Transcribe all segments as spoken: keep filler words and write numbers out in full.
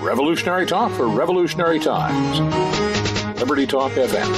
Revolutionary talk for revolutionary times. Liberty Talk F M.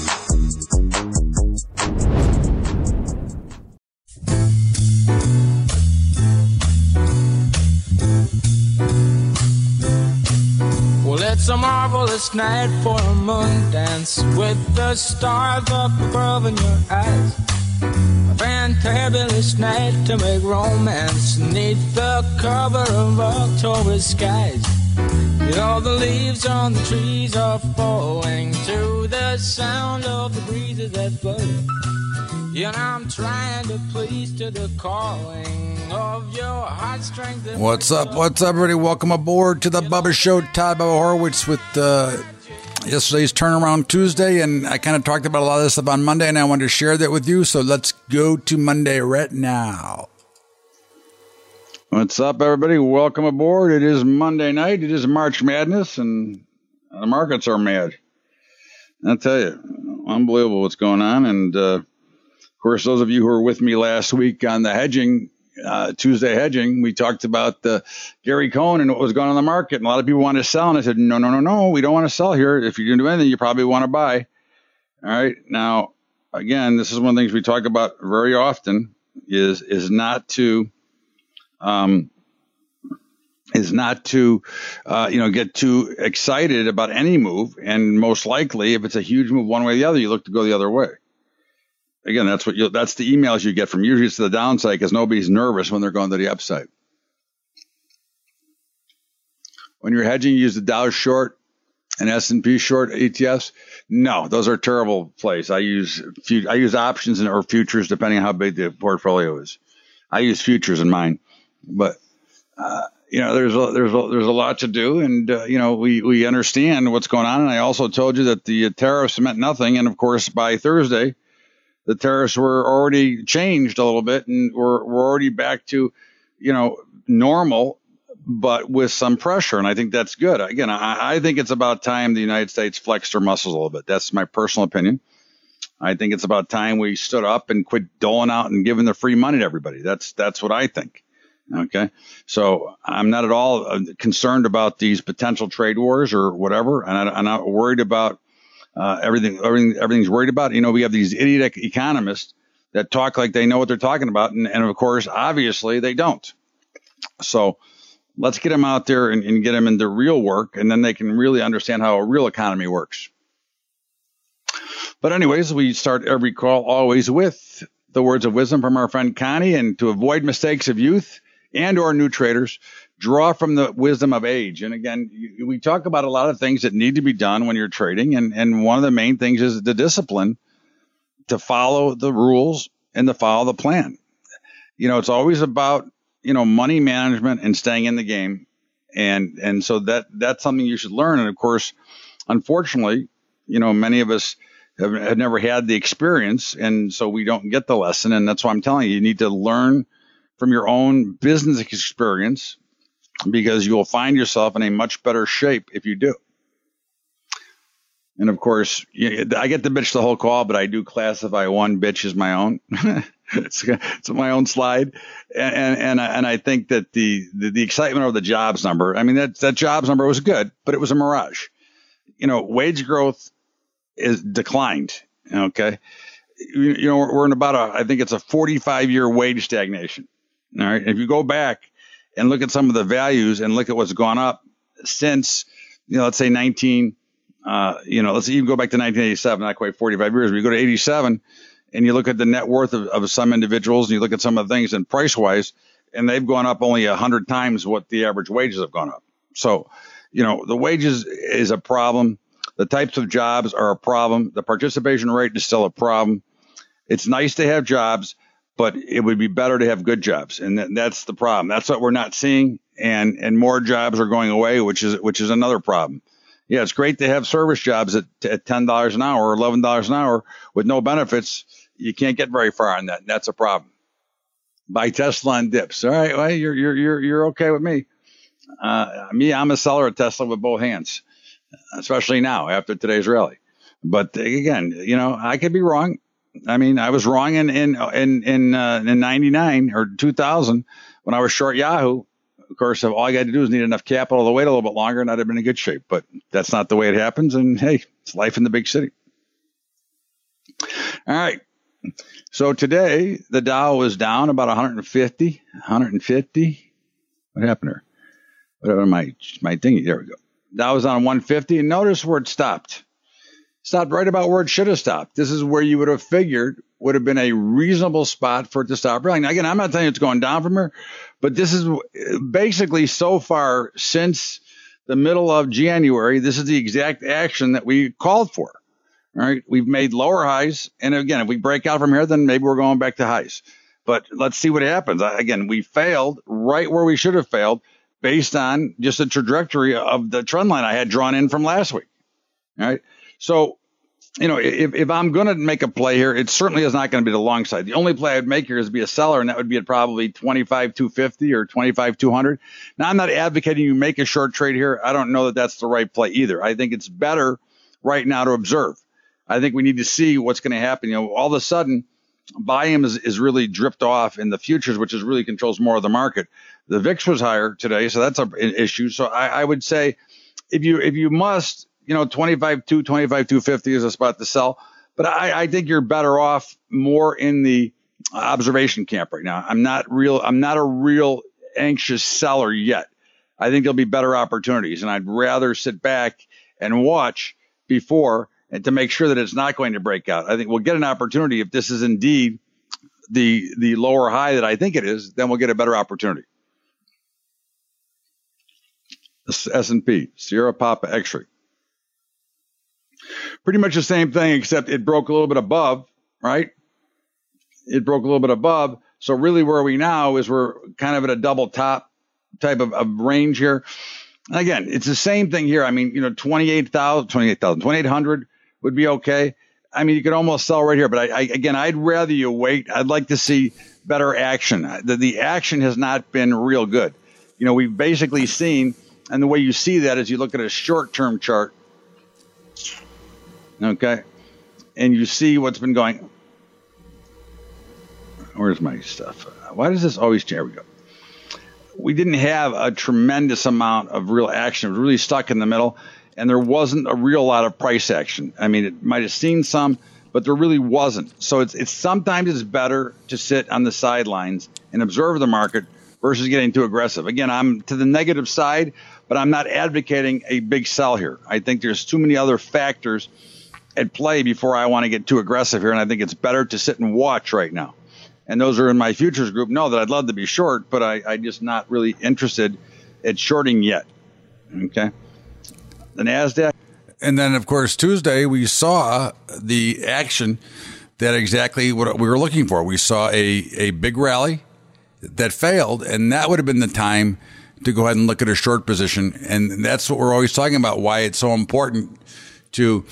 Well, it's a marvelous night for a moon dance with the stars up above in your eyes. A fantabulous night to make romance neath the cover of October skies. You know the leaves on the trees are falling to the sound of the breezes that blow. You know I'm trying to please to the calling of your heartstrings. What's up? What's up, everybody? Welcome aboard to the Bubba Show. Todd Bubba Horowitz with uh, yesterday's Turnaround Tuesday, and I kind of talked about a lot of this stuff on Monday, and I wanted to share that with you. So let's go to Monday right now. What's up, everybody? Welcome aboard. It is Monday night. It is March Madness, and the markets are mad. I tell you, unbelievable what's going on. And, uh, of course, those of you who were with me last week on the hedging, uh, Tuesday hedging, we talked about the Gary Cohn and what was going on in the market. And a lot of people wanted to sell, and I said, no, no, no, no, we don't want to sell here. If you're going to do anything, you probably want to buy. All right. Now, again, this is one of the things we talk about very often is is not to um, is not to uh, you know get too excited about any move. And most likely, if it's a huge move one way or the other, you look to go the other way. Again, that's what you that's the emails you get from. Usually it's to the downside because nobody's nervous when they're going to the upside. When you're hedging, you use the Dow short and S and P short E T Fs. No, those are terrible plays. I use I use options and or futures depending on how big the portfolio is. I use futures in mine, but uh, you know there's a, there's a, there's a lot to do, and uh, you know we we understand what's going on. And I also told you that the tariffs meant nothing, and of course by Thursday, the tariffs were already changed a little bit, and we're we're already back to you know normal, but with some pressure, and I think that's good. Again, I, I think it's about time the United States flexed their muscles a little bit. That's my personal opinion. I think it's about time we stood up and quit doling out and giving the free money to everybody. That's that's what I think. Okay, so I'm not at all concerned about these potential trade wars or whatever, and I, I'm not worried about uh, everything. Everything everything's worried about. You know, we have these idiot economists that talk like they know what they're talking about, and, and of course, obviously, they don't. So let's get them out there and, and get them into real work, and then they can really understand how a real economy works. But anyways, we start every call always with the words of wisdom from our friend Connie, and to avoid mistakes of youth and or new traders, draw from the wisdom of age. And again, we talk about a lot of things that need to be done when you're trading, and, and one of the main things is the discipline to follow the rules and to follow the plan. You know, it's always about you know, money management and staying in the game. And, and so that, that's something you should learn. And of course, unfortunately, you know, many of us have, have never had the experience. And so we don't get the lesson. And that's why I'm telling you, you need to learn from your own business experience, because you will find yourself in a much better shape if you do. And of course, I get the bitch the whole call, but I do classify one bitch as my own. It's, it's my own slide. And, and, and, I, and I think that the, the, the excitement of the jobs number, I mean, that, that jobs number was good, but it was a mirage. You know, wage growth is declined. Okay. You, you know, we're in about a, I think it's a forty-five year wage stagnation. All right. If you go back and look at some of the values and look at what's gone up since, you know, let's say nineteen, uh, you know, let's even go back to nineteen eighty-seven, not quite forty-five years, but you go to eighty-seven, and you look at the net worth of, of some individuals, and you look at some of the things and price-wise, and they've gone up only one hundred times what the average wages have gone up. So, you know, the wages is a problem. The types of jobs are a problem. The participation rate is still a problem. It's nice to have jobs, but it would be better to have good jobs, and th- that's the problem. That's what we're not seeing, and and more jobs are going away, which is which is another problem. Yeah, it's great to have service jobs at, at ten dollars an hour or eleven dollars an hour with no benefits. You can't get very far on that. And that's a problem. Buy Tesla on dips. All right, well, you're you're you're you're okay with me. Uh, me, I'm a seller of Tesla with both hands, especially now after today's rally. But again, you know, I could be wrong. I mean, I was wrong in in in in uh, in ninety-nine or two thousand when I was short Yahoo. of course, if all I got to do is need enough capital to wait a little bit longer, and I'd have been in good shape. But that's not the way it happens. And hey, it's life in the big city. All right. So today, the Dow was down about one hundred fifty. one hundred fifty. What happened here? Whatever my, my thingy. There we go. Dow was on one fifty. And notice where it stopped. Stopped right about where it should have stopped. This is where you would have figured would have been a reasonable spot for it to stop rallying. Now, again, I'm not telling you it's going down from here, but this is basically so far since the middle of January, this is the exact action that we called for. All right, we've made lower highs. And again, if we break out from here, then maybe we're going back to highs. But let's see what happens. Again, we failed right where we should have failed based on just the trajectory of the trend line I had drawn in from last week. All right. So, you know, if, if I'm going to make a play here, it certainly is not going to be the long side. The only play I'd make here is be a seller, and that would be at probably twenty-five two fifty or twenty-five two hundred. Now, I'm not advocating you make a short trade here. I don't know that that's the right play either. I think it's better right now to observe. I think we need to see what's going to happen. You know, all of a sudden, volume is, is really dripped off in the futures, which is really controls more of the market. The V I X was higher today, so that's a, an issue. So I, I would say if you if you must, you know, twenty-five two, twenty-five two fifty is a spot to sell. But I, I think you're better off more in the observation camp right now. I'm not real. I'm not a real anxious seller yet. I think there'll be better opportunities, and I'd rather sit back and watch before and to make sure that it's not going to break out. I think we'll get an opportunity if this is indeed the the lower high that I think it is. Then we'll get a better opportunity. S and P, Sierra Papa X-ray. Pretty much the same thing, except it broke a little bit above, right? It broke a little bit above. So really where are we now is we're kind of at a double top type of, of range here. And again, it's the same thing here. I mean, you know, twenty-eight thousand, twenty-eight thousand, twenty-eight hundred would be okay. I mean, you could almost sell right here. But I, I again, I'd rather you wait. I'd like to see better action. The, the action has not been real good. You know, we've basically seen, and the way you see that is you look at a short-term chart. Okay, and you see what's been going. Where's my stuff? Why does this always change? There we go. We didn't have a tremendous amount of real action. It was really stuck in the middle, and there wasn't a real lot of price action. I mean, it might have seen some, but there really wasn't. So it's it's sometimes it's better to sit on the sidelines and observe the market versus getting too aggressive. Again, I'm to the negative side, but I'm not advocating a big sell here. I think there's too many other factors at play before I want to get too aggressive here, and I think it's better to sit and watch right now. And those are in my futures group know that I'd love to be short, but I, I'm just not really interested at shorting yet. Okay. The NASDAQ. And then, of course, Tuesday, we saw the action that exactly what we were looking for. We saw a, a big rally that failed, and that would have been the time to go ahead and look at a short position. And that's what we're always talking about, why it's so important to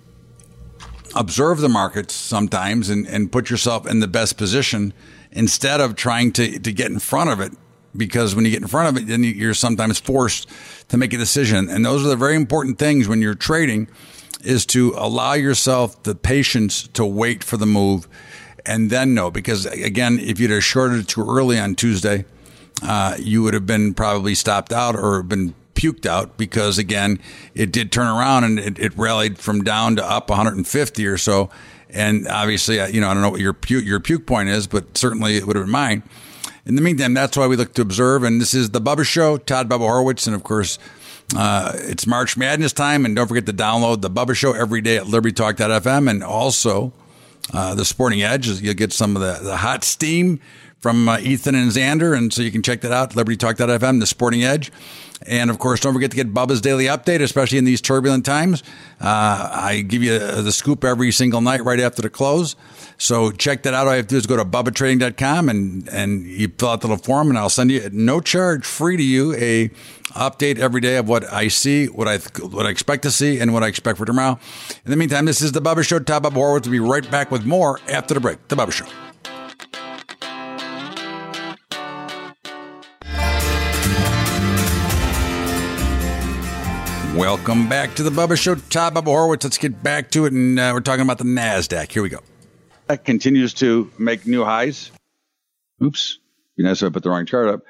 observe the markets sometimes and, and put yourself in the best position instead of trying to, to get in front of it. Because when you get in front of it, then you're sometimes forced to make a decision. And those are the very important things when you're trading, is to allow yourself the patience to wait for the move and then know. Because again, if you'd have shorted it too early on Tuesday, uh, you would have been probably stopped out or been puked out, because again, it did turn around and it, it rallied from down to up one hundred fifty or so. And obviously, you know, I don't know what your puke, your puke point is, but certainly it would have been mine. In the meantime, that's why we look to observe. And this is the Bubba Show, Todd Bubba Horowitz. And of course, uh, it's March Madness time. And don't forget to download the Bubba Show every day at liberty talk dot f m. And also uh, the Sporting Edge. You'll get some of the, the hot steam from uh, Ethan and Xander. And so you can check that out, liberty talk dot f m, the Sporting Edge. And, of course, don't forget to get Bubba's Daily Update, especially in these turbulent times. Uh, I give you the scoop every single night right after the close. So check that out. All you have to do is go to bubba trading dot com and, and you fill out the little form, and I'll send you, at no charge, free to you, a update every day of what I see, what I what I expect to see, and what I expect for tomorrow. In the meantime, this is the Bubba Show. Todd Bubba Horowitz will be right back with more after the break. The Bubba Show. Welcome back to the Bubba Show. Todd Bubba Horowitz. Let's get back to it, and uh, we're talking about the NASDAQ. Here we go. That continues to make new highs. Oops. Be nice if I put the wrong chart up.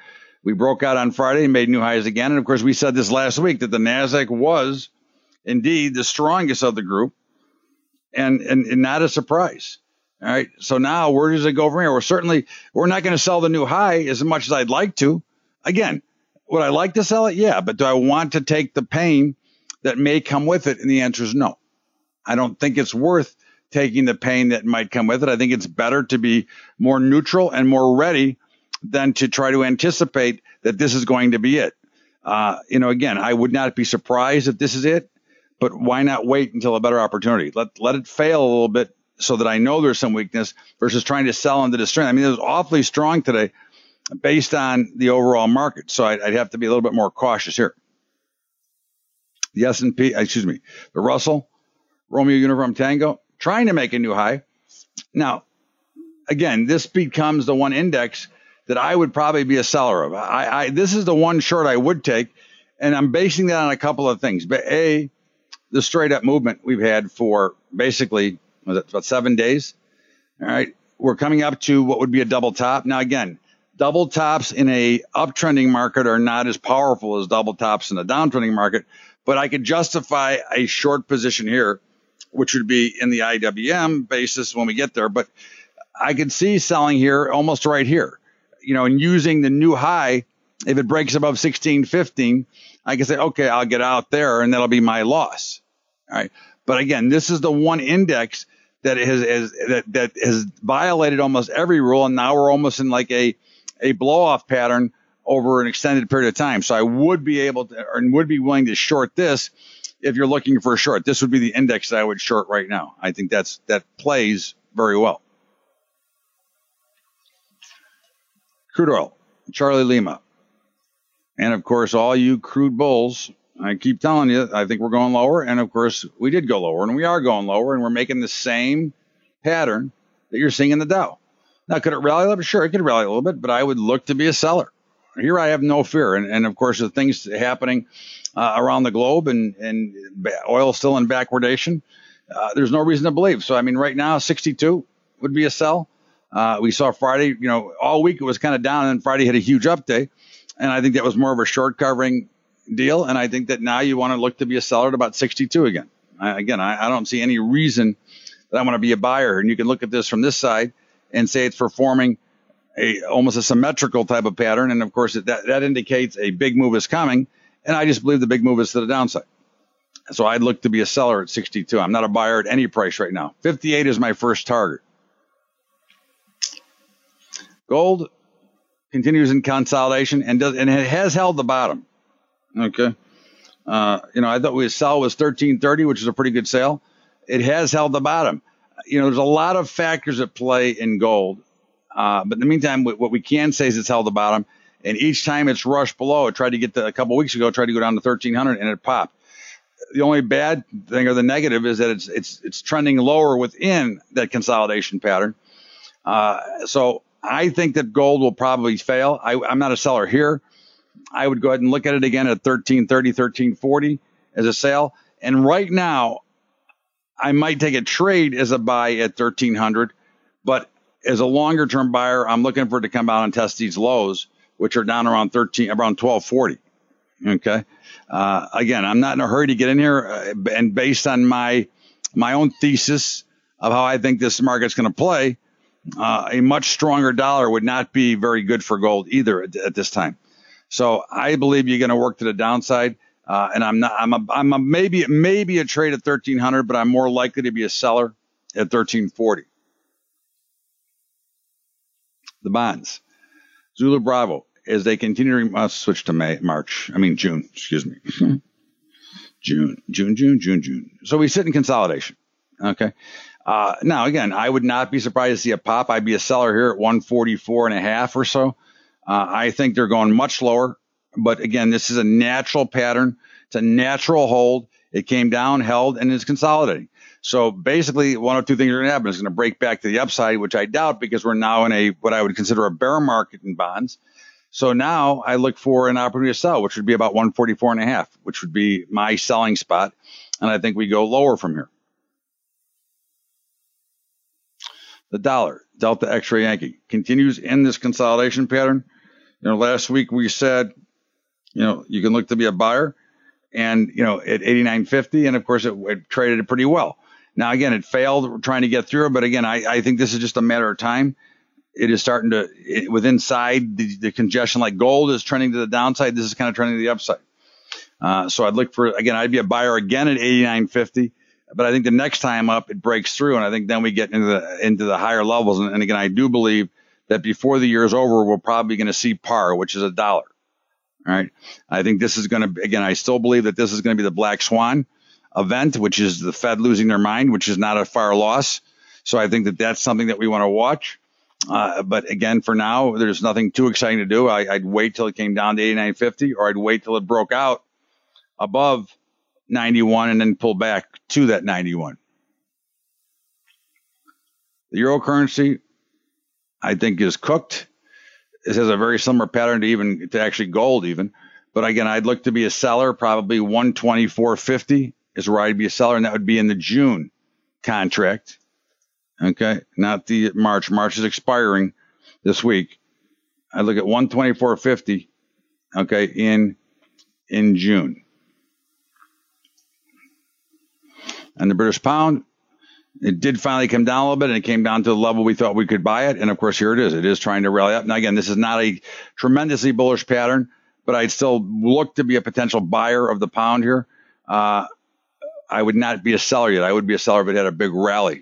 We broke out on Friday and made new highs again. And of course, we said this last week that the NASDAQ was indeed the strongest of the group, and, and, and not a surprise. All right. So now where does it go from here? We're certainly, we're not going to sell the new high as much as I'd like to. Again, would I like to sell it? Yeah. But do I want to take the pain that may come with it? And the answer is no. I don't think it's worth taking the pain that might come with it. I think it's better to be more neutral and more ready than to try to anticipate that this is going to be it. Uh, you know, again, I would not be surprised if this is it, but why not wait until a better opportunity? Let, let it fail a little bit so that I know there's some weakness versus trying to sell into the strength. I mean, it was awfully strong today based on the overall market. So I'd, I'd have to be a little bit more cautious here. The S and P, excuse me, the Russell, Romeo Uniform Tango, trying to make a new high. Now, again, this becomes the one index that I would probably be a seller of. I, I this is the one short I would take, and I'm basing that on a couple of things. But A, the straight up movement we've had for basically was it about seven days. All right, we're coming up to what would be a double top. Now, again, double tops in a uptrending market are not as powerful as double tops in a downtrending market, but I could justify a short position here, which would be in the I W M basis when we get there. But I could see selling here almost right here, you know, and using the new high. If it breaks above sixteen fifteen, I can say, okay, I'll get out there and that'll be my loss. All right. But again, this is the one index that has, has that, that has violated almost every rule. And now we're almost in like a, a blow off pattern over an extended period of time. So I would be able to, or would be willing to short this. If you're looking for a short, this would be the index that I would short right now. I think that's, that plays very well. Crude oil, Charlie Lima. And of course, all you crude bulls, I keep telling you, I think we're going lower. And of course, we did go lower and we are going lower and we're making the same pattern that you're seeing in the Dow. Now, could it rally a little bit? Sure, it could rally a little bit, but I would look to be a seller. Here I have no fear. And, and of course, the things happening uh, around the globe and, and oil still in backwardation, uh, there's no reason to believe. So, I mean, right now, sixty-two would be a sell. Uh, we saw Friday, you know, all week it was kind of down and Friday had a huge up day. And I think that was more of a short covering deal. And I think that now you want to look to be a seller at about sixty-two again. I, again, I, I don't see any reason that I want to be a buyer. And you can look at this from this side and say it's performing a almost a symmetrical type of pattern. And of course, that, that indicates a big move is coming. And I just believe the big move is to the downside. So I'd look to be a seller at sixty-two. I'm not a buyer at any price right now. fifty-eight is my first target. Gold continues in consolidation and does, and it has held the bottom. Okay. Uh, you know, I thought we sell was thirteen thirty, which is a pretty good sale. It has held the bottom. You know, there's a lot of factors at play in gold. Uh, but in the meantime, what we can say is it's held the bottom. And each time it's rushed below, it tried to get to, a couple of weeks ago, tried to go down to thirteen hundred and it popped. The only bad thing or the negative is that it's, it's, it's trending lower within that consolidation pattern. Uh, so I think that gold will probably fail. I, I'm not a seller here. I would go ahead and look at it again at thirteen thirty, thirteen forty as a sale. And right now, I might take a trade as a buy at thirteen hundred, but as a longer term buyer, I'm looking for it to come out and test these lows, which are down around thirteen, around twelve forty. Okay. Uh, again, I'm not in a hurry to get in here, uh, and based on my my own thesis of how I think this market's going to play, uh, a much stronger dollar would not be very good for gold either at, at this time. So I believe you're going to work to the downside, uh, and I'm not. I'm a, I'm a maybe maybe a trade at thirteen hundred, but I'm more likely to be a seller at thirteen forty. The bonds, Zulu Bravo, as they continue to uh, switch to May, March. I mean June. Excuse me. June, June, June, June, June. So we sit in consolidation. Okay. Uh, now again, I would not be surprised to see a pop. I'd be a seller here at one forty-four and a half or so. Uh, I think they're going much lower, but again, this is a natural pattern. It's a natural hold. It came down, held, and is consolidating. So basically, one of two things are going to happen. It's going to break back to the upside, which I doubt because we're now in a what I would consider a bear market in bonds. So now I look for an opportunity to sell, which would be about one forty-four and a half, which would be my selling spot. And I think we go lower from here. The dollar, Delta X-ray Yankee, continues in this consolidation pattern. You know, last week we said, you know, you can look to be a buyer, and, you know, at eighty-nine fifty, and of course it, it traded it pretty well. Now, again, it failed trying to get through, but again, I, I think this is just a matter of time. It is starting to, it, with inside the, the congestion, like gold is trending to the downside. This is kind of trending to the upside. Uh, so I'd look for, again, I'd be a buyer again at eighty-nine fifty, but I think the next time up it breaks through, and I think then we get into the into the higher levels. And, and again, I do believe that before the year is over, we're probably going to see par, which is a dollar. All right. I think this is going to, again, I still believe that this is going to be the black swan event, which is the Fed losing their mind, which is not a far loss. So I think that that's something that we want to watch. Uh, but again, for now, there's nothing too exciting to do. I, I'd wait till it came down to eighty-nine fifty, or I'd wait till it broke out above ninety-one and then pull back to that ninety-one. The euro currency, I think, is cooked. It has a very similar pattern to even to actually gold even. But again, I'd look to be a seller, probably one twenty-four fifty is where I'd be a seller, and that would be in the June contract. Okay, not the March. March is expiring this week. I look at one twenty-four fifty. Okay, in in June. And the British pound, it did finally come down a little bit, and it came down to the level we thought we could buy it. And of course, here it is. It is trying to rally up. Now, again, this is not a tremendously bullish pattern, but I'd still look to be a potential buyer of the pound here. Uh, I would not be a seller yet. I would be a seller if it had a big rally.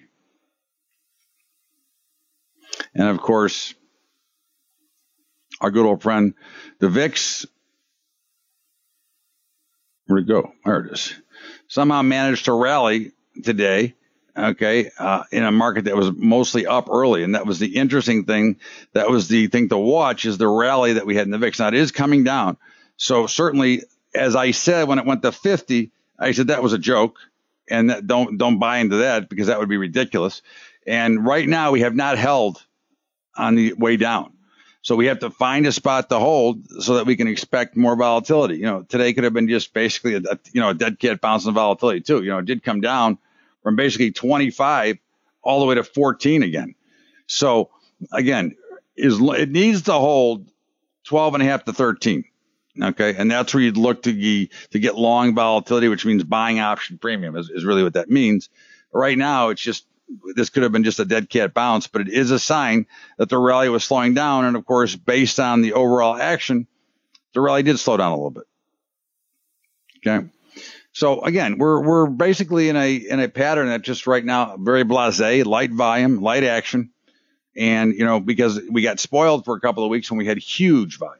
And of course, our good old friend, the V I X, where'd it go? There it is. Somehow managed to rally today, okay, uh, in a market that was mostly up early. And that was the interesting thing. That was the thing to watch, is the rally that we had in the V I X. Now, it is coming down. So certainly, as I said, when it went to fifty, I said that was a joke. And that, don't don't buy into that, because that would be ridiculous. And right now, we have not held on the way down. So we have to find a spot to hold so that we can expect more volatility. You know, today could have been just basically a, a you know, a dead cat bouncing volatility too. You know, it did come down from basically twenty-five all the way to fourteen again. So again, is it needs to hold twelve and a half to thirteen. Okay. And that's where you'd look to ge, to get long volatility, which means buying option premium is, is really what that means. Right now, it's just, this could have been just a dead cat bounce, but it is a sign that the rally was slowing down. And of course, based on the overall action, the rally did slow down a little bit. Okay. So again, we're, we're basically in a, in a pattern that just right now, very blasé, light volume, light action. And, you know, because we got spoiled for a couple of weeks when we had huge volume.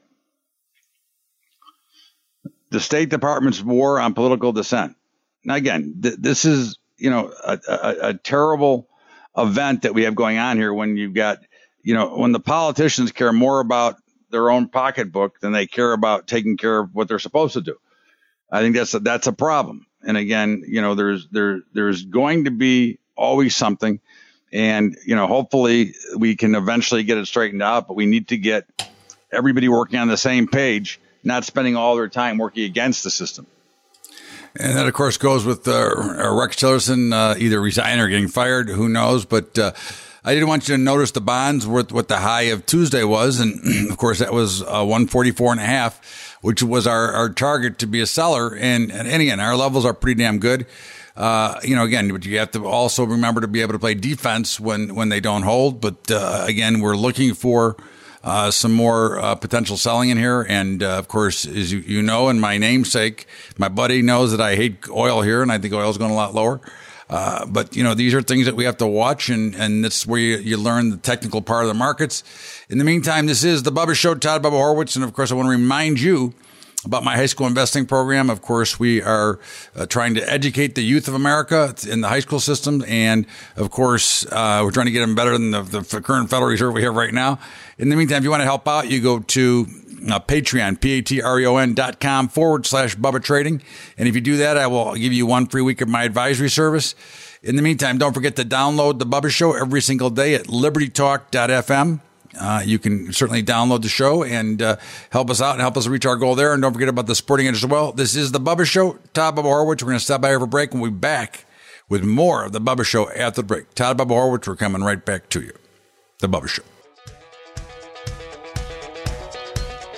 The State Department's war on political dissent. Now, again, th- this is, you know, a, a, a terrible event that we have going on here when you've got, you know, when the politicians care more about their own pocketbook than they care about taking care of what they're supposed to do. I think that's a, that's a problem. And again, you know, there's there there's going to be always something, and you know, hopefully we can eventually get it straightened out. But we need to get everybody working on the same page, not spending all their time working against the system. And that, of course, goes with uh, Rex Tillerson uh, either resigning or getting fired. Who knows? But uh, I didn't want you to notice the bonds with what the high of Tuesday was. And, of course, that was uh, one forty-four and a half, which was our, our target to be a seller. And, and, and again, our levels are pretty damn good. Uh, you know, again, but you have to also remember to be able to play defense when, when they don't hold. But uh, again, we're looking for Uh, some more uh, potential selling in here. And, uh, of course, as you, you know, and my namesake, my buddy knows that I hate oil here, and I think oil is going a lot lower. Uh, but, you know, these are things that we have to watch, and, and that's where you, you learn the technical part of the markets. In the meantime, this is the Bubba Show, Todd Bubba Horwitz. And, of course, I want to remind you about my high school investing program. Of course, we are uh, trying to educate the youth of America in the high school system. And of course, uh, we're trying to get them better than the, the current Federal Reserve we have right now. In the meantime, if you want to help out, you go to uh, Patreon, P-A-T-R-E-O-N dot com forward slash Bubba Trading. And if you do that, I will give you one free week of my advisory service. In the meantime, don't forget to download the Bubba Show every single day at liberty talk dot f m. Uh, you can certainly download the show and uh, help us out and help us reach our goal there. And don't forget about the sporting edge as well. This is the Bubba Show. Todd Bubba Horwitz. We're going to stop by for a break, and we'll be back with more of the Bubba Show after the break. Todd Bubba Horwitz, we're coming right back to you. The Bubba Show.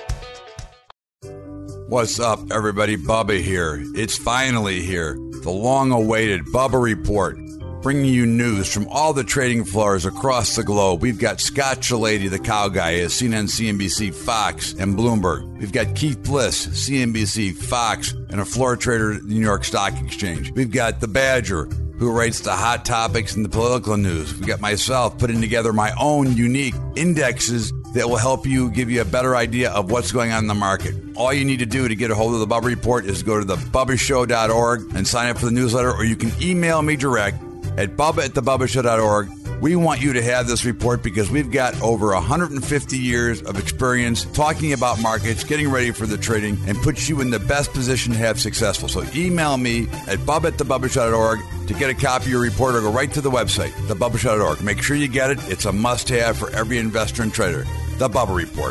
What's up, everybody? Bubba here. It's finally here. The long-awaited Bubba Report, bringing you news from all the trading floors across the globe. We've got Scott Chilady, the cow guy, at C N N, C N B C, Fox, and Bloomberg. We've got Keith Bliss, C N B C, Fox, and a floor trader at the New York Stock Exchange. We've got the Badger, who writes the hot topics and the political news. We've got myself putting together my own unique indexes that will help you, give you a better idea of what's going on in the market. All you need to do to get a hold of the Bubba Report is go to the bubba show dot org and sign up for the newsletter, or you can email me direct at bubba at the bubba show dot org. We want you to have this report because we've got over one hundred fifty years of experience talking about markets, getting ready for the trading, and puts you in the best position to have successful. So email me at bubba at the bubba show dot org to get a copy of your report, or go right to the website, the bubba show dot org. Make sure you get it. It's a must-have for every investor and trader. The Bubba Report.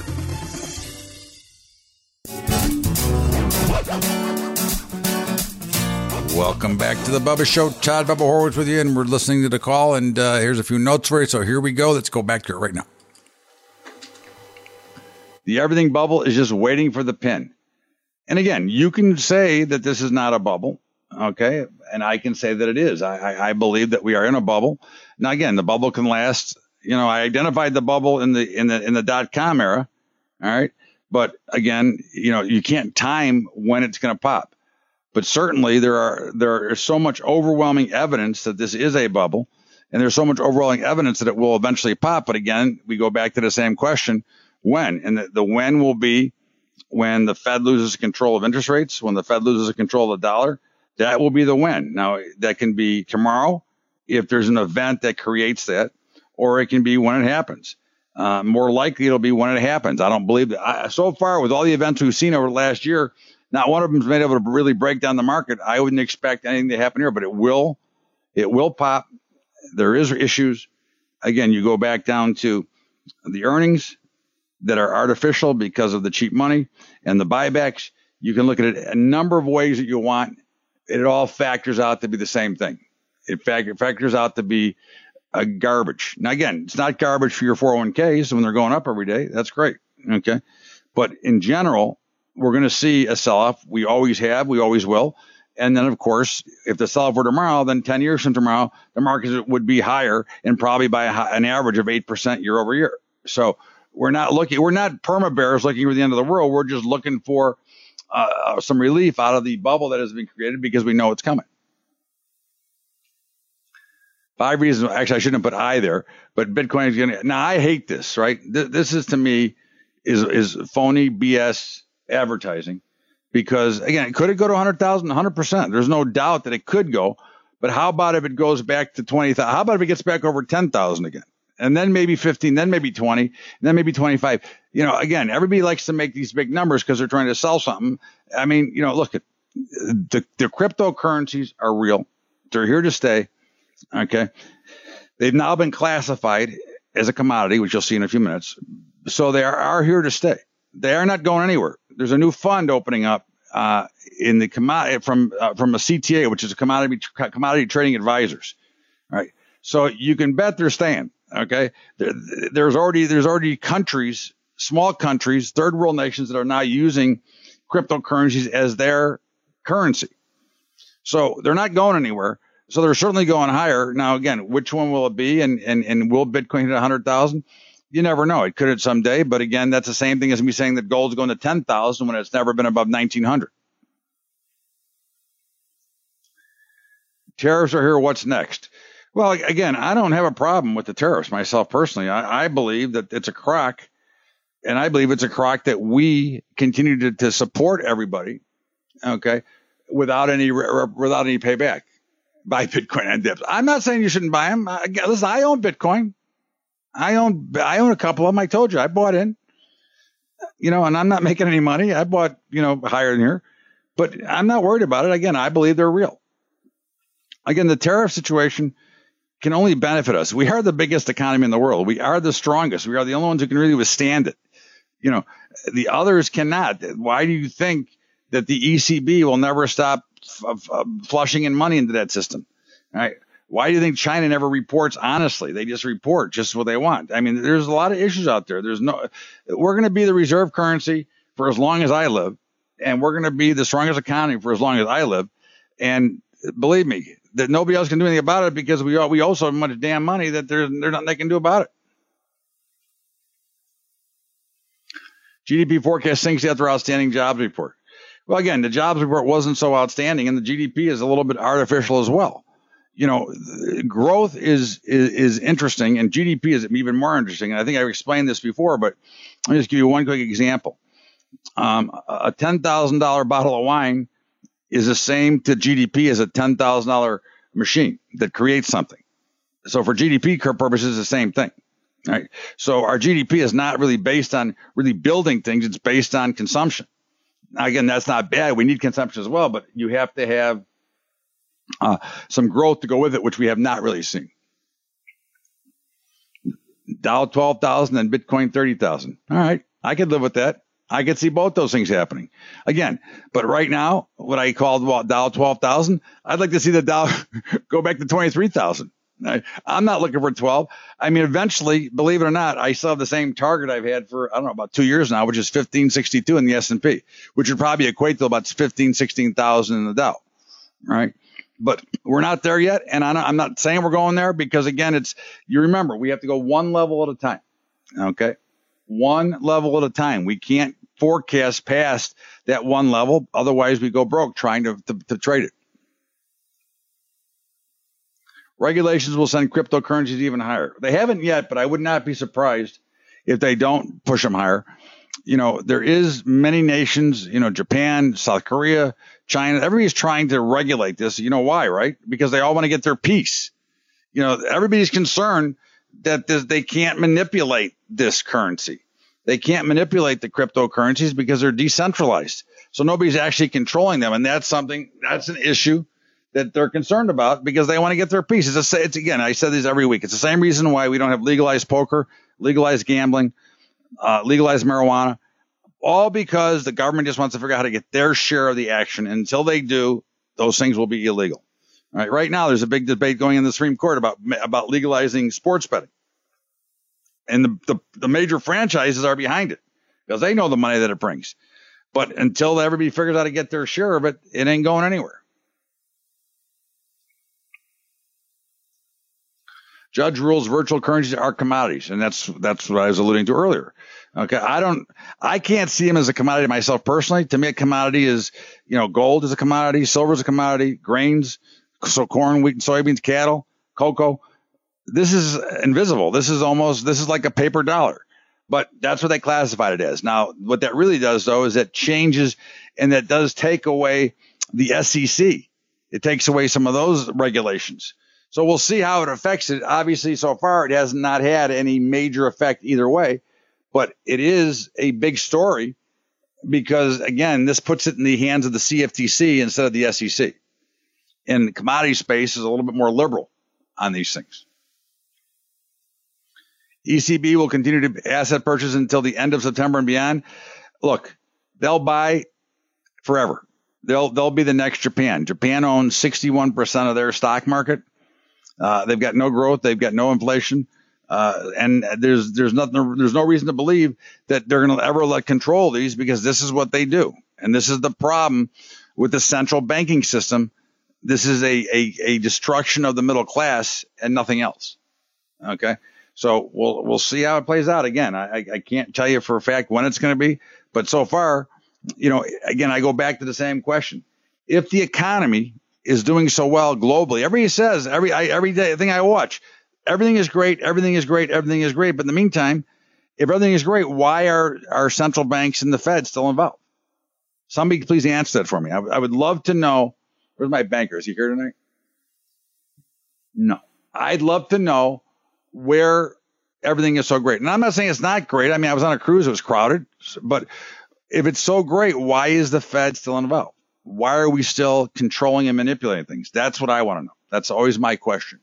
Welcome back to the Bubba Show. Todd Bubba Horowitz with you, and we're listening to the call, and uh, here's a few notes for you. So here we go. Let's go back to it right now. The everything bubble is just waiting for the pin. And again, you can say that this is not a bubble, okay? And I can say that it is. I, I, I believe that we are in a bubble. Now, again, the bubble can last. You know, I identified the bubble in the in the in the dot com era, all right. But again, you know, you can't time when it's going to pop. But certainly there are there is so much overwhelming evidence that this is a bubble, and there's so much overwhelming evidence that it will eventually pop. But again, we go back to the same question: when? And the, the when will be when the Fed loses control of interest rates, when the Fed loses control of the dollar. That will be the when. Now, that can be tomorrow if there's an event that creates that, or it can be when it happens. Uh, more likely it'll be when it happens. I don't believe that. I, so far, with all the events we've seen over the last year, not one of them has been able to really break down the market. I wouldn't expect anything to happen here, but it will. It will pop. There is issues. Again, you go back down to the earnings that are artificial because of the cheap money and the buybacks. You can look at it a number of ways that you want. It all factors out to be the same thing. It factors out to be a garbage. Now, again, it's not garbage for your four oh one k's when they're going up every day. That's great. Okay. But in general, we're going to see a sell-off. We always have. We always will. And then, of course, if the sell-off were tomorrow, then ten years from tomorrow, the market would be higher, and probably by a, an average of eight percent year over year. So we're not looking, we're not perma bears looking for the end of the world. We're just looking for uh, some relief out of the bubble that has been created because we know it's coming. Five reasons. Actually, I shouldn't have put I there, but Bitcoin is going to. Now, I hate this, right? Th- this is, to me, is is phony B S advertising, because, again, could it go to one hundred thousand? one hundred percent. There's no doubt that it could go. But how about if it goes back to twenty thousand? How about if it gets back over ten thousand again? And then maybe fifteen, then maybe twenty, and then maybe twenty-five. You know, again, everybody likes to make these big numbers because they're trying to sell something. I mean, you know, look, at the, the cryptocurrencies are real. They're here to stay. Okay. They've now been classified as a commodity, which you'll see in a few minutes. So they are, are here to stay. They are not going anywhere. There's a new fund opening up uh, in the commodity from uh, from a C T A, which is a commodity commodity trading advisors. All right. So you can bet they're staying. Okay. There, there's already there's already countries, small countries, third world nations that are now using cryptocurrencies as their currency. So they're not going anywhere. So they're certainly going higher. Now, again, which one will it be? And and, and will Bitcoin hit one hundred thousand? You never know. It could at someday. But again, that's the same thing as me saying that gold's going to ten thousand when it's never been above nineteen hundred. Tariffs are here. What's next? Well, again, I don't have a problem with the tariffs myself personally. I, I believe that it's a crock. And I believe it's a crock that we continue to, to support everybody, okay, without any without any payback. Buy Bitcoin and dips. I'm not saying you shouldn't buy them. I, listen, I own Bitcoin. I own I own a couple of them. I told you I bought in, you know, and I'm not making any money. I bought, you know, higher than here, but I'm not worried about it. Again, I believe they're real. Again, the tariff situation can only benefit us. We are the biggest economy in the world. We are the strongest. We are the only ones who can really withstand it. You know, the others cannot. Why do you think that the E C B will never stop Of, of flushing in money into that system? All right. Why do you think China never reports honestly? They just report just what they want. I mean, there's a lot of issues out there. There's no, we're going to be the reserve currency for as long as I live. and we're going to be the strongest economy for as long as I live. And believe me, that nobody else can do anything about it because we we owe so much damn money that there's there's nothing they can do about it. G D P forecast sinks after outstanding jobs report. Well, again, the jobs report wasn't so outstanding, and the G D P is a little bit artificial as well. You know, growth is, is is interesting, and G D P is even more interesting. And I think I've explained this before, but let me just give you one quick example. Um, a ten thousand dollars bottle of wine is the same to G D P as a ten thousand dollars machine that creates something. So for G D P purposes, it's the same thing. Right? So our G D P is not really based on really building things. It's based on consumption. Now, again, that's not bad. We need consumption as well, but you have to have uh, some growth to go with it, which we have not really seen. Dow twelve thousand and Bitcoin thirty thousand. All right. I could live with that. I could see both those things happening again. But right now, what I called well, Dow twelve thousand, I'd like to see the Dow go back to twenty-three thousand. I, I'm not looking for twelve. I mean, eventually, believe it or not, I still have the same target I've had for, I don't know, about two years now, which is fifteen sixty-two in the S and P, which would probably equate to about fifteen, sixteen thousand in the Dow, right? But we're not there yet. And I'm not saying we're going there because, again, it's, you remember, we have to go one level at a time, okay? One level at a time. We can't forecast past that one level. Otherwise, we go broke trying to, to, to trade it. Regulations will send cryptocurrencies even higher. They haven't yet, but I would not be surprised if they don't push them higher. You know, there is many nations, you know, Japan, South Korea, China, everybody's trying to regulate this. You know why, right? Because they all want to get their piece. You know, everybody's concerned that this, they can't manipulate this currency. They can't manipulate the cryptocurrencies because they're decentralized. So nobody's actually controlling them. And that's something, that's an issue that they're concerned about because they want to get their piece. It's, a, it's again, I said this every week. It's the same reason why we don't have legalized poker, legalized gambling, uh, legalized marijuana, all because the government just wants to figure out how to get their share of the action. And until they do, those things will be illegal. All right. Right now, there's a big debate going in the Supreme Court about, about legalizing sports betting. And the, the, the major franchises are behind it because they know the money that it brings. But until everybody figures out how to get their share of it, it ain't going anywhere. Judge rules virtual currencies are commodities, and that's that's what I was alluding to earlier. Okay, I don't, I can't see them as a commodity myself personally. To me, a commodity is, you know, gold is a commodity, silver is a commodity, grains, so corn, wheat, and soybeans, cattle, cocoa. This is invisible. This is almost, this is like a paper dollar, but that's what they classified it as. Now, what that really does, though, is it changes, and that does take away the S E C. It takes away some of those regulations. So we'll see how it affects it. Obviously, so far, it has not had any major effect either way, but it is a big story because, again, this puts it in the hands of the C F T C instead of the S E C. And the commodity space is a little bit more liberal on these things. E C B will continue to asset purchase until the end of September and beyond. Look, they'll buy forever. They'll they'll be the next Japan. Japan owns sixty-one percent of their stock market. Uh, they've got no growth. They've got no inflation. Uh, and there's there's nothing. There's no reason to believe that they're going to ever let control these because this is what they do. And this is the problem with the central banking system. This is a a, a destruction of the middle class and nothing else. Okay. So we'll we'll see how it plays out. Again, I, I can't tell you for a fact when it's going to be, but so far, you know, again, I go back to the same question. If the economy is doing so well globally, everybody says every I, every day thing I watch, everything is great, everything is great, everything is great. But in the meantime, if everything is great, why are our central banks and the Fed still involved? Somebody please answer that for me. I, I would love to know. Where's my banker? Is he here tonight? No. I'd love to know where everything is so great. And I'm not saying it's not great. I mean, I was on a cruise. It was crowded. But if it's so great, why is the Fed still involved? Why are we still controlling and manipulating things? That's what I want to know. That's always my question.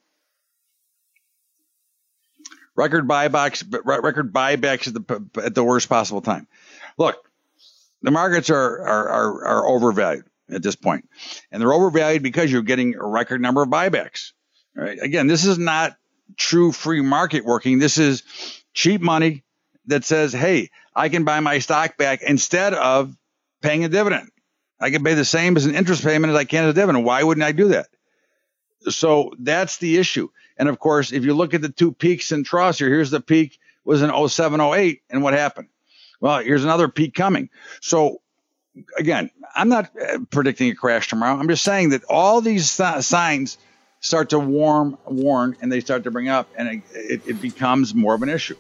Record buybacks, record buybacks at the at the worst possible time. Look, the markets are are are, are overvalued at this point, and they're overvalued because you're getting a record number of buybacks. Right? Again, this is not true free market working. This is cheap money that says, "Hey, I can buy my stock back instead of paying a dividend. I can pay the same as an interest payment as I can as a dividend. Why wouldn't I do that? So that's the issue. And of course, if you look at the two peaks and troughs here, here's the peak was in oh seven, oh eight. And what happened? Well, here's another peak coming. So again, I'm not predicting a crash tomorrow. I'm just saying that all these signs start to warm, warn, and they start to bring up, and it, it, it becomes more of an issue.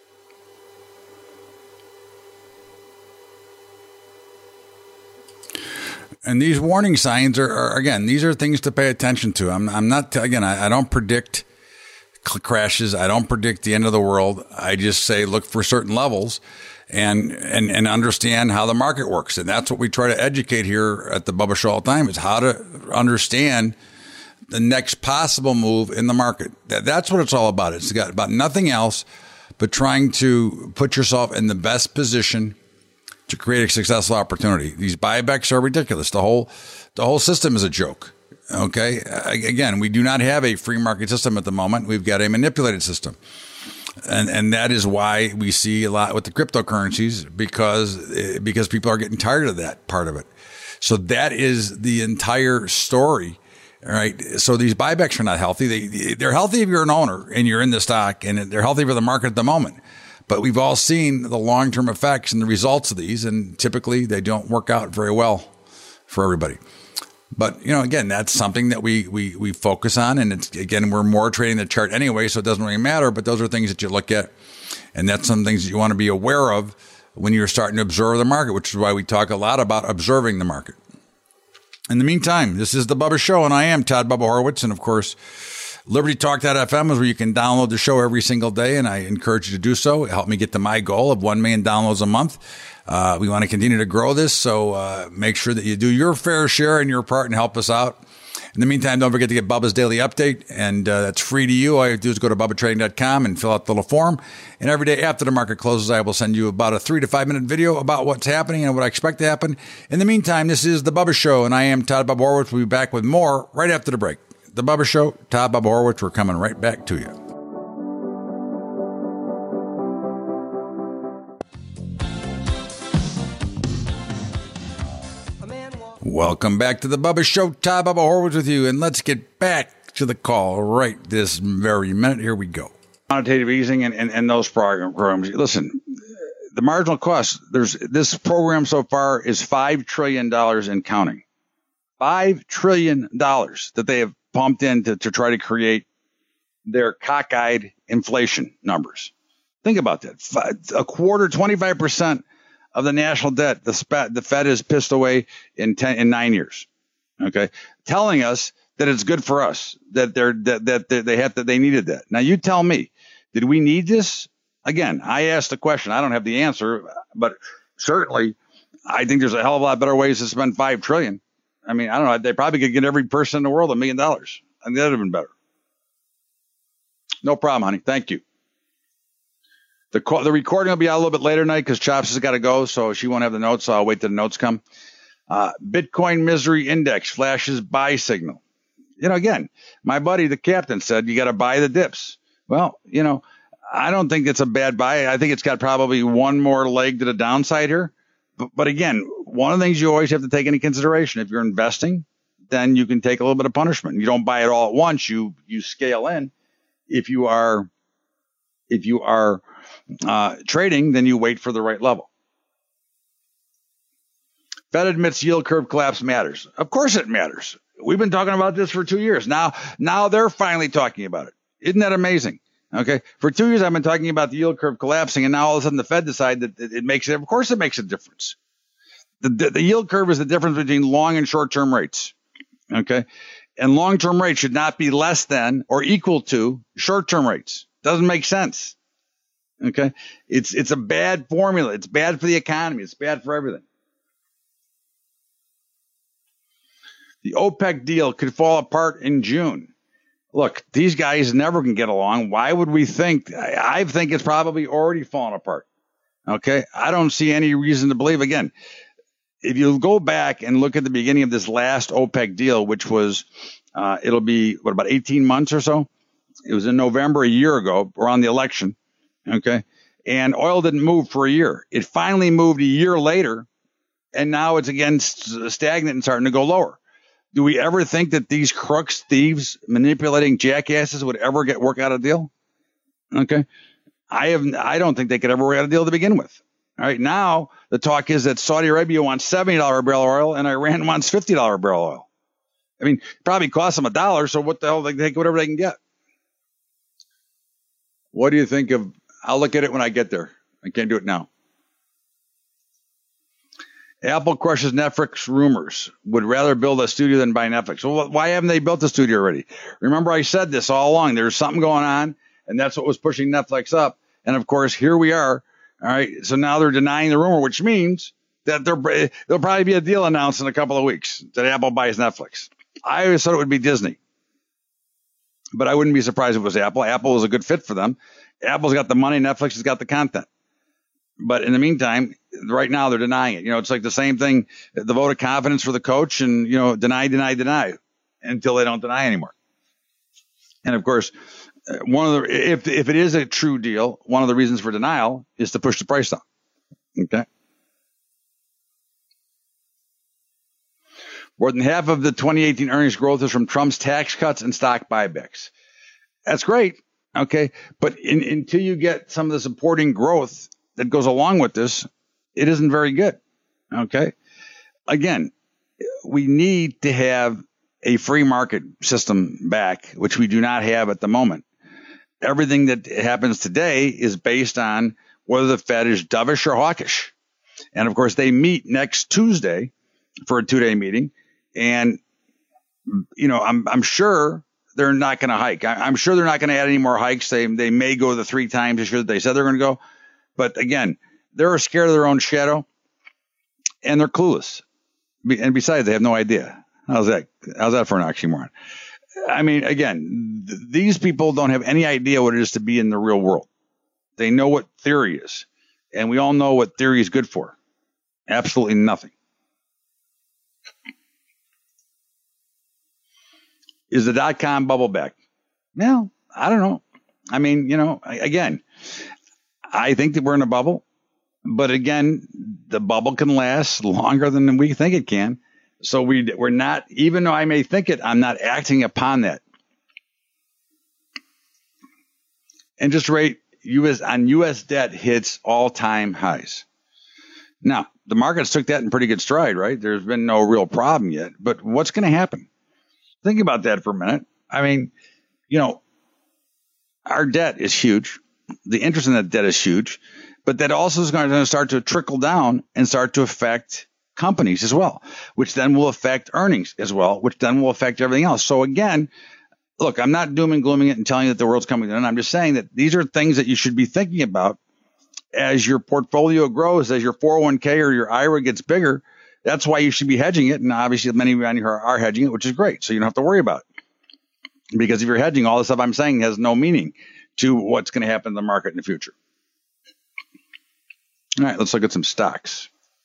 And these warning signs are, are, again, these are things to pay attention to. I'm, I'm not, again, I, I don't predict crashes. I don't predict the end of the world. I just say look for certain levels and, and, and understand how the market works. And that's what we try to educate here at the Bubba Show all the time, is how to understand the next possible move in the market. That, that's what it's all about. It's got about nothing else but trying to put yourself in the best position to create a successful opportunity. These buybacks are ridiculous. The whole, the whole system is a joke. Okay. Again, we do not have a free market system at the moment. We've got a manipulated system. And, and that is why we see a lot with the cryptocurrencies, because, because people are getting tired of that part of it. So that is the entire story. All right. So these buybacks are not healthy. They, they're healthy if you're an owner and you're in the stock, and they're healthy for the market at the moment. But we've all seen the long-term effects and the results of these, and typically they don't work out very well for everybody. But, you know, again, that's something that we, we, we focus on. And it's, again, we're more trading the chart anyway, so it doesn't really matter. But those are things that you look at. And that's some things that you want to be aware of when you're starting to observe the market, which is why we talk a lot about observing the market. In the meantime, this is the Bubba Show, and I am Todd Bubba Horowitz. And of course, Liberty Talk dot f m is where you can download the show every single day, and I encourage you to do so. Help me get to my goal of one million downloads a month. Uh, we want to continue to grow this, so uh, make sure that you do your fair share and your part and help us out. In the meantime, don't forget to get Bubba's Daily Update, and uh, that's free to you. All you have to do is go to bubba trading dot com and fill out the little form. And every day after the market closes, I will send you about a three to five minute video about what's happening and what I expect to happen. In the meantime, this is the Bubba Show, and I am Todd Bubba Horowitz. We'll be back with more right after the break. The Bubba Show, Todd Bubba Horowitz. We're coming right back to you. Welcome back to the Bubba Show. Todd Bubba Horowitz with you, and let's get back to the call right this very minute. Here we go. Quantitative easing and, and, and those programs. Listen, the marginal cost, there's this program so far is five trillion dollars and counting. five trillion dollars that they have pumped in to, to try to create their cockeyed inflation numbers. Think about that. A quarter, twenty-five percent of the national debt, the, sp- the Fed has pissed away in ten, in nine years. Okay. Telling us that it's good for us, that they're, that, that they have to, they needed that. Now you tell me, did we need this? Again, I asked the question. I don't have the answer, but certainly I think there's a hell of a lot better ways to spend five trillion dollars. I mean, I don't know. They probably could get every person in the world a million dollars. I think that would have been better. No problem, honey. Thank you. The call, the recording will be out a little bit later tonight because Chops has got to go, so she won't have the notes. So I'll wait till the notes come. Uh, Bitcoin Misery Index flashes buy signal. You know, again, my buddy, the captain, said you got to buy the dips. Well, you know, I don't think it's a bad buy. I think it's got probably one more leg to the downside here. But, but again, one of the things you always have to take into consideration, if you're investing, then you can take a little bit of punishment. You don't buy it all at once. You you scale in. If you are if you are uh, trading, then you wait for the right level. Fed admits yield curve collapse matters. Of course it matters. We've been talking about this for two years. Now, now they're finally talking about it. Isn't that amazing? Okay. For two years, I've been talking about the yield curve collapsing, and now all of a sudden the Fed decided that it makes it. Of course it makes a difference. The, the, the yield curve is the difference between long and short-term rates. Okay. And long-term rates should not be less than or equal to short-term rates. Doesn't make sense. Okay. It's, it's a bad formula. It's bad for the economy. It's bad for everything. The OPEC deal could fall apart in June. Look, these guys never can get along. Why would we think? I, I think it's probably already fallen apart. Okay. I don't see any reason to believe. Again, if you go back and look at the beginning of this last OPEC deal, which was, uh, it'll be what, about eighteen months or so. It was in November a year ago, around the election. Okay. And oil didn't move for a year. It finally moved a year later and now it's again st- stagnant and starting to go lower. Do we ever think that these crooks, thieves, manipulating jackasses would ever get work out a deal? Okay. I have, I don't think they could ever work out a deal to begin with. All right. Now the talk is that Saudi Arabia wants seventy dollars a barrel of oil and Iran wants fifty dollars a barrel of oil. I mean, it probably costs them a dollar. So what the hell? They take whatever they can get. What do you think of? I'll look at it when I get there. I can't do it now. Apple crushes Netflix rumors. Would rather build a studio than buy Netflix. Well, why haven't they built a studio already? Remember, I said this all along. There's something going on, and that's what was pushing Netflix up. And of course, here we are. All right. So now they're denying the rumor, which means that there there'll probably be a deal announced in a couple of weeks that Apple buys Netflix. I always thought it would be Disney, but I wouldn't be surprised if it was Apple. Apple is a good fit for them. Apple's got the money. Netflix has got the content. But in the meantime, right now they're denying it. You know, it's like the same thing, the vote of confidence for the coach and, you know, deny, deny, deny until they don't deny anymore. And of course, one of the, if, if it is a true deal, one of the reasons for denial is to push the price down. Okay. More than half of the twenty eighteen earnings growth is from Trump's tax cuts and stock buybacks. That's great. Okay. But in, until you get some of the supporting growth that goes along with this, it isn't very good. Okay. Again, we need to have a free market system back, which we do not have at the moment. Everything that happens today is based on whether the Fed is dovish or hawkish. And of course, they meet next Tuesday for a two day meeting. And, you know, I'm, I'm sure they're not going to hike. I, I'm sure they're not going to add any more hikes. They, they may go the three times this year that they said they're going to go. But again, they're scared of their own shadow and they're clueless. And besides, they have no idea. How's that? How's that for an oxymoron? I mean, again, th- these people don't have any idea what it is to be in the real world. They know what theory is. And we all know what theory is good for. Absolutely nothing. Is the dot-com bubble back? Well, I don't know. I mean, you know, again, I think that we're in a bubble. But again, the bubble can last longer than we think it can. So we, we're not, even though I may think it, I'm not acting upon that. Interest rate U S on U S debt hits all-time highs. Now, the markets took that in pretty good stride, right? There's been no real problem yet. But what's going to happen? Think about that for a minute. I mean, you know, our debt is huge. The interest in that debt is huge. But that also is going to start to trickle down and start to affect companies as well, which then will affect earnings as well, which then will affect everything else. So again, look, I'm not doom and glooming it and telling you that the world's coming to an end. I'm just saying that these are things that you should be thinking about as your portfolio grows, as your four oh one k or your I R A gets bigger. That's why you should be hedging it. And obviously many of you on here are hedging it, which is great. So you don't have to worry about it. Because if you're hedging, all the stuff I'm saying has no meaning to what's going to happen in the market in the future. All right, let's look at some stocks.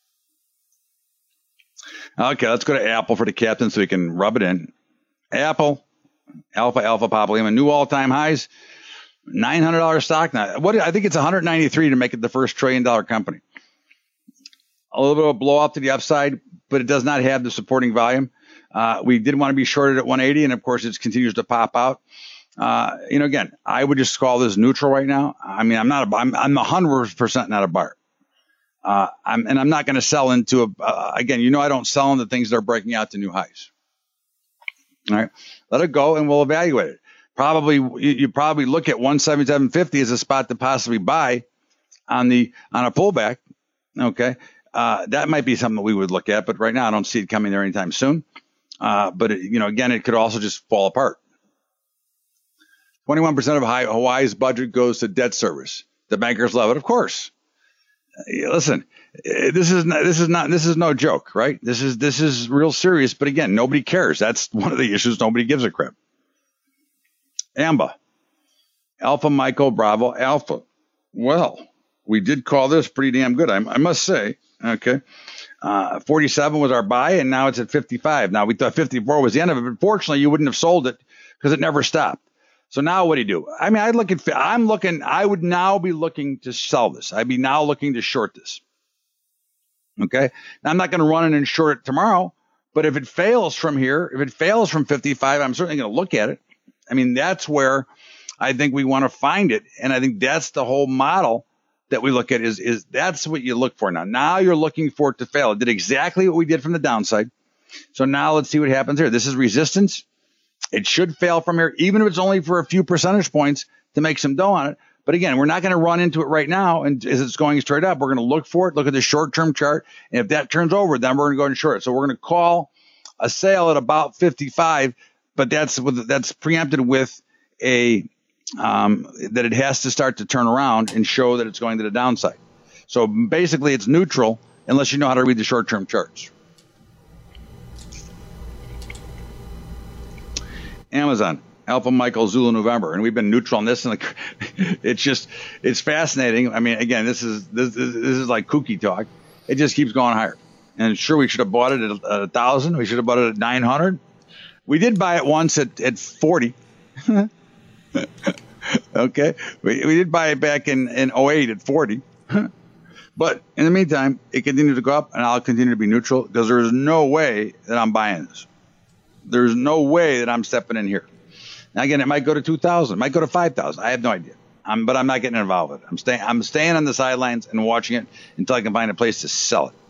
Okay, let's go to Apple for the captain so we can rub it in. Apple, Alpha, Alpha, Papa Lima, new all-time highs, nine hundred dollars stock. Now, what I think it's one hundred ninety-three to make it the first trillion dollar company. A little bit of a blow up to the upside, but it does not have the supporting volume. Uh, we did want to be shorted at one eighty, and of course, it continues to pop out. Uh, you know, again, I would just call this neutral right now. I mean, I'm not a, I'm, I'm one hundred percent not a buyer. Uh, I'm, and I'm not going to sell into a, uh, again, you know, I don't sell into things that are breaking out to new highs. All right. Let it go and we'll evaluate it. Probably, you, you probably look at one seventy-seven fifty as a spot to possibly buy on the, on a pullback. Okay. Uh, that might be something that we would look at, but right now I don't see it coming there anytime soon. Uh, but it, you know, again, it could also just fall apart. twenty-one percent of Hawaii's budget goes to debt service. The bankers love it, of course. Listen, this is not, this is not, this is no joke, right? This is, this is real serious. But again, nobody cares. That's one of the issues. Nobody gives a crap. AMBA, Alpha Michael Bravo Alpha. Well, we did call this pretty damn good. I, I must say, okay. Uh, forty-seven was our buy and now it's at fifty-five. Now we thought fifty-four was the end of it, but fortunately you wouldn't have sold it because it never stopped. So now what do you do? I mean, I'd look at, I'm looking, I would now be looking to sell this. I'd be now looking to short this. Okay. Now, I'm not going to run it and short it tomorrow, but if it fails from here, if it fails from fifty-five, I'm certainly going to look at it. I mean, that's where I think we want to find it. And I think that's the whole model that we look at is, is that's what you look for now. Now you're looking for it to fail. It did exactly what we did from the downside. So now let's see what happens here. This is resistance. It should fail from here, even if it's only for a few percentage points to make some dough on it. But again, we're not going to run into it right now. And as it's going straight up, we're going to look for it, look at the short-term chart. And if that turns over, then we're going to go and short it. So we're going to call a sale at about fifty-five, but that's with, that's preempted with a um, that it has to start to turn around and show that it's going to the downside. So basically, it's neutral unless you know how to read the short-term charts. Amazon, Alpha Michael Zulu November, and we've been neutral on this, and it's just it's fascinating. I mean, again, this is this, this is like kooky talk. It just keeps going higher. And sure, we should have bought it at a, at a thousand. We should have bought it at nine hundred. We did buy it once at at forty. Okay, we we did buy it back in in oh eight at forty. But in the meantime, it continued to go up, and I'll continue to be neutral because there is no way that I'm buying this. There's no way that I'm stepping in here. Now, again, it might go to two thousand. It might go to five thousand. I have no idea. I'm, but I'm not getting involved with it. I'm staying, I'm staying on the sidelines and watching it until I can find a place to sell it.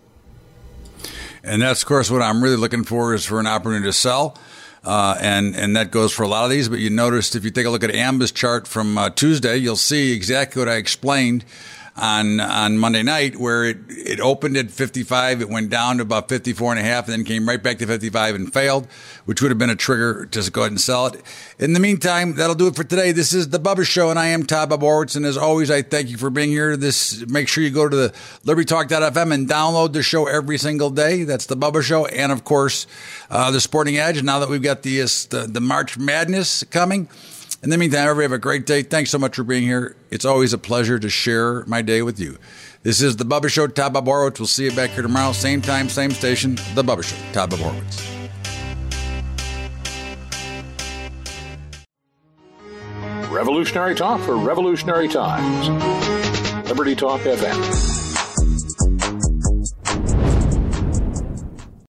And that's, of course, what I'm really looking for is for an opportunity to sell. Uh, and, and that goes for a lot of these. But you noticed if you take a look at A M B's chart from uh, Tuesday, you'll see exactly what I explained on on Monday night, where it, it opened at fifty-five, it went down to about fifty-four and a half, and then came right back to fifty-five and failed, which would have been a trigger to go ahead and sell it. In the meantime, that'll do it for today. This is The Bubba Show, and I am Todd Bubba Horwitz, and as always, I thank you for being here. This Make sure you go to the Liberty Talk dot f m and download the show every single day. That's The Bubba Show, and of course, uh, The Sporting Edge, now that we've got the, uh, the, the March Madness coming. In the meantime, everybody have a great day. Thanks so much for being here. It's always a pleasure to share my day with you. This is The Bubba Show, Todd Bubba Horwitz. We'll see you back here tomorrow, same time, same station. The Bubba Show, Todd Bubba Horwitz. Revolutionary talk for revolutionary times. Liberty Talk F M.